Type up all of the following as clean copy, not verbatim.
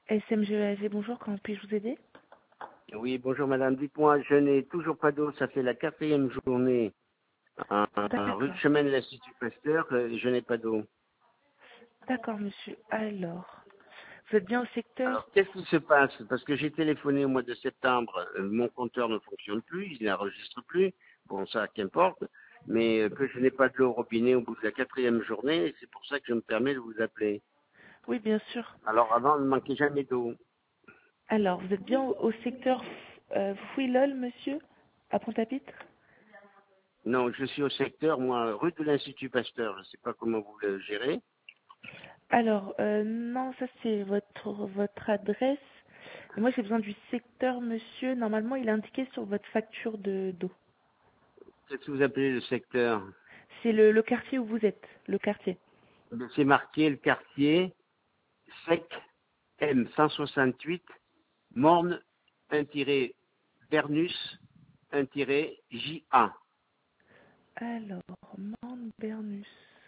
SMGEAG, bonjour, comment puis-je vous aider? Oui, bonjour madame. Dites-moi, je n'ai toujours pas d'eau. Ça fait la 4e journée rue de D'accord, Chemin de l'Institut Pasteur et je n'ai pas d'eau. d'accord monsieur. Alors, vous êtes bien au secteur? Alors, qu'est-ce qui se passe? Parce que j'ai téléphoné au mois de septembre, mon compteur ne fonctionne plus, il n'enregistre plus. Bon, ça, qu'importe. Mais que je n'ai pas de l'eau au robinet au bout de la 4e journée, et c'est pour ça que je me permets de vous appeler. Oui, bien sûr. Alors avant, il ne manquait jamais d'eau. Alors, vous êtes bien au secteur Fouillol, monsieur, à Pointe-à-Pitre? Non, je suis au secteur, moi, rue de l'Institut Pasteur. Je ne sais pas comment vous le gérez. Alors, non, ça c'est votre adresse. Et moi, j'ai besoin du secteur, monsieur. Normalement, il est indiqué sur votre facture d'eau. Qu'est-ce que vous appelez le secteur? C'est le quartier où vous êtes, le quartier. C'est marqué le quartier sec M 168 Morne 1-Bernus 1-JA. Alors, Morne-Bernus.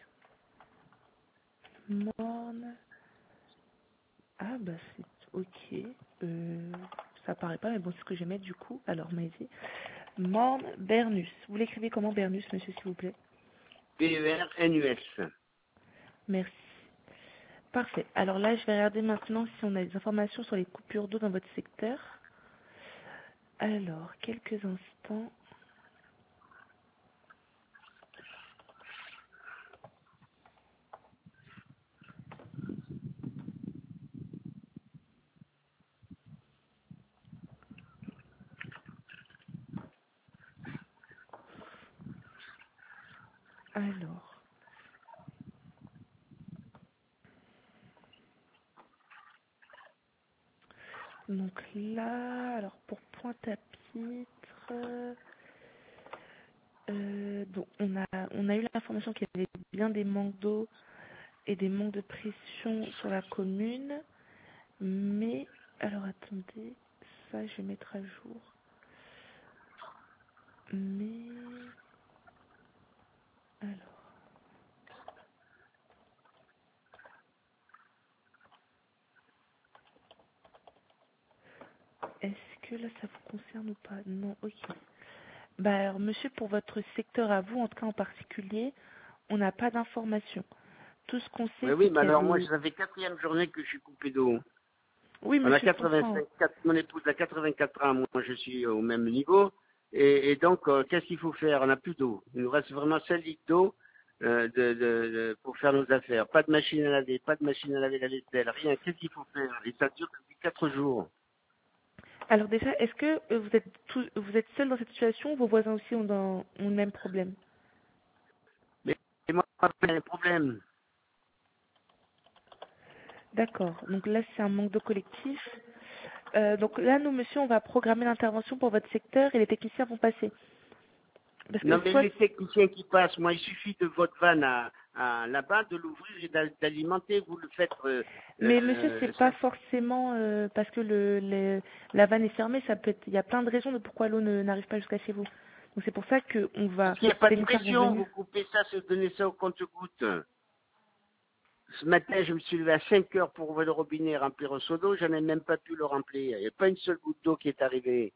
Morne. Ah bah c'est ok. Ça paraît pas, mais bon, c'est ce que je vais mettre du coup. Alors, Maïsi. Morne Bernus. Vous l'écrivez comment Bernus, monsieur, s'il vous plaît? BERNUS. Merci. Parfait. Alors là, je vais regarder maintenant si on a des informations sur les coupures d'eau dans votre secteur. Alors, quelques instants. Alors, donc là, alors pour Pointe-à-Pitre, donc on a eu l'information qu'il y avait bien des manques d'eau et des manques de pression sur la commune. Mais, alors attendez, ça je vais mettre à jour. Mais, alors, est-ce que là ça vous concerne ou pas? Non, ok. Bah alors monsieur, pour votre secteur à vous, en tout cas en particulier, on n'a pas d'informations. Tout ce qu'on Oui, sait, c'est oui, mais qu'il y a alors moi, des... ça fait 4e journée que je suis coupé d'eau. Oui On a monsieur, je comprends. 85, mon épouse a 84 ans, moi je suis au même niveau. Et donc, qu'est-ce qu'il faut faire? On n'a plus d'eau. Il nous reste vraiment 5 litres d'eau pour faire nos affaires. Pas de machine à laver, pas de machine à laver la vaisselle, rien. Qu'est-ce qu'il faut faire? Et ça dure depuis 4 jours. Alors déjà, est-ce que vous êtes seul dans cette situation ou vos voisins aussi ont le même problème? Mais moi, il y a un problème. D'accord. Donc là, c'est un manque de collectif. Donc là, nous, monsieur, on va programmer l'intervention pour votre secteur et les techniciens vont passer. Parce que Non, mais soit... les techniciens qui passent, moi, il suffit de votre vanne là-bas, de l'ouvrir et d'alimenter. Vous le faites. Mais monsieur, c'est pas forcément parce que la vanne est fermée. Ça peut être... Il y a plein de raisons de pourquoi l'eau n'arrive pas jusqu'à chez vous. Donc c'est pour ça qu'on va... parce qu'il n'y a pas Les de techniciens vont pression. venir. Vous coupez ça, c'est donner ça au compte-gouttes. Ce matin, je me suis levé à 5 heures pour ouvrir le robinet et remplir un seau d'eau. J'en ai même pas pu le remplir. Il n'y a pas une seule goutte d'eau qui est arrivée.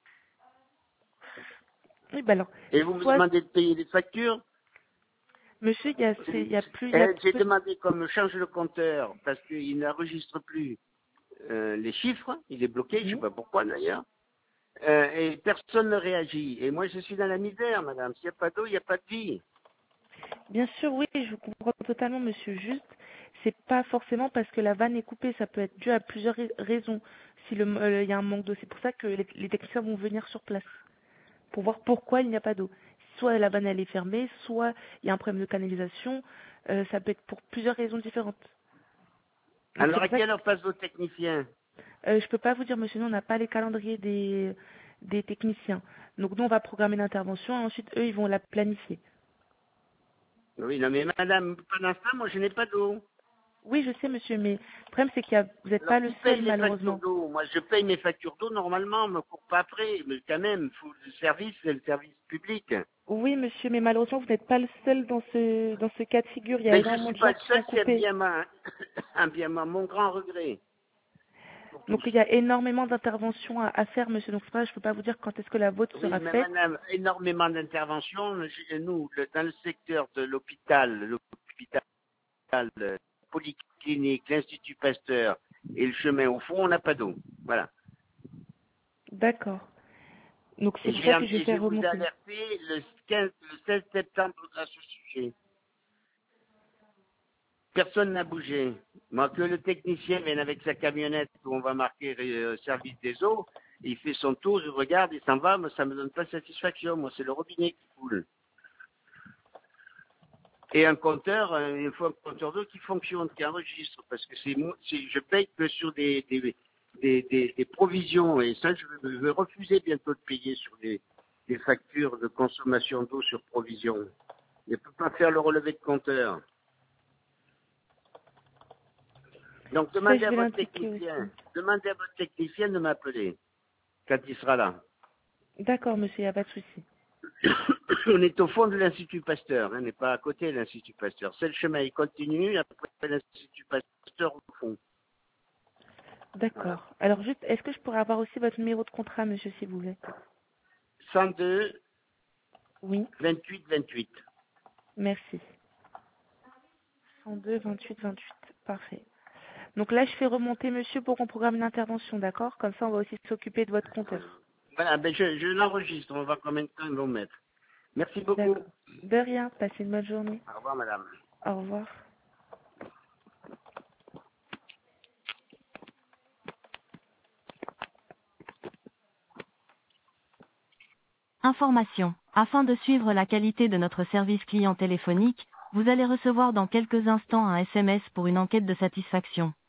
Oui, bah alors, Et vous me soit... demandez de payer les factures. Monsieur, il y a plus... Il y a J'ai peu... demandé qu'on me change le compteur parce qu'il n'enregistre plus les chiffres. Il est bloqué, je ne sais Oui. pas pourquoi d'ailleurs. Et personne ne réagit. Et moi, je suis dans la misère, madame. S'il n'y a pas d'eau, il n'y a pas de vie. Bien sûr, oui, je vous comprends totalement, monsieur. Juste, c'est pas forcément parce que la vanne est coupée. Ça peut être dû à plusieurs raisons. Si il y a un manque d'eau, c'est pour ça que les techniciens vont venir sur place pour voir pourquoi il n'y a pas d'eau. Soit la vanne elle est fermée, soit il y a un problème de canalisation. Ça peut être pour plusieurs raisons différentes. Donc c'est Alors, à pour ça que quelle heure passe votre technicien? je peux pas vous dire, monsieur, nous on n'a pas les calendriers des techniciens. Donc nous on va programmer l'intervention et ensuite eux ils vont la planifier. Oui, non, mais madame, pendant ce temps, moi, je n'ai pas d'eau. Oui, je sais, monsieur, mais le problème c'est qu'il y a, vous n'êtes Alors, pas le qui seul paye les factures malheureusement. d'eau? Moi, je paye mes factures d'eau normalement, on me court pas après. Mais quand même, faut le service, c'est le service public. Oui, monsieur, mais malheureusement, vous n'êtes pas le seul dans ce cas de figure. Il y a Mais je énormément suis de pas gens le qui seul, sont c'est coupés. bien mon grand regret. pour Donc tous. il y a énormément d'interventions à faire, monsieur. Donc c'est pour ça que je ne peux pas vous dire quand est-ce que la vôtre Oui, sera mais faite. madame, énormément d'interventions. Nous, dans le secteur de l'hôpital, polyclinique, l'Institut Pasteur et le chemin au fond, on n'a pas d'eau. Voilà. D'accord. Donc c'est Et pour ça que je je fais vous ai remonter. alerté le 16 septembre à ce sujet. Personne n'a bougé. Moi, que le technicien vienne avec sa camionnette où on va marquer service des eaux, il fait son tour, je regarde, il s'en va, mais ça me donne pas satisfaction. Moi, c'est le robinet qui coule. Et un compteur, il faut un compteur d'eau qui fonctionne, qui enregistre, parce que je paye que sur des provisions, et ça, je vais refuser bientôt de payer sur des factures de consommation d'eau sur provision. Je ne peux pas faire le relevé de compteur. Donc Ça, je vais l'indiquer aussi. demandez à votre technicien de m'appeler quand il sera là. D'accord, monsieur, il n'y a pas de souci. On est au fond de l'Institut Pasteur, on n'est pas à côté de l'Institut Pasteur. C'est le chemin, il continue, après l'Institut Pasteur au fond. Voilà. D'accord. Alors juste, est-ce que je pourrais avoir aussi votre numéro de contrat, monsieur, s'il vous plaît? 102 Oui, 28 28. merci. 102 28 28. Parfait. Donc là, je fais remonter monsieur pour qu'on programme une intervention, d'accord? Comme ça, on va aussi s'occuper de votre compteur. Voilà, ben je l'enregistre, on va voir combien de temps ils vont mettre. Merci beaucoup. D'accord. De rien. Passez une bonne journée. Au revoir madame. Au revoir. Information. Afin de suivre la qualité de notre service client téléphonique, vous allez recevoir dans quelques instants un SMS pour une enquête de satisfaction.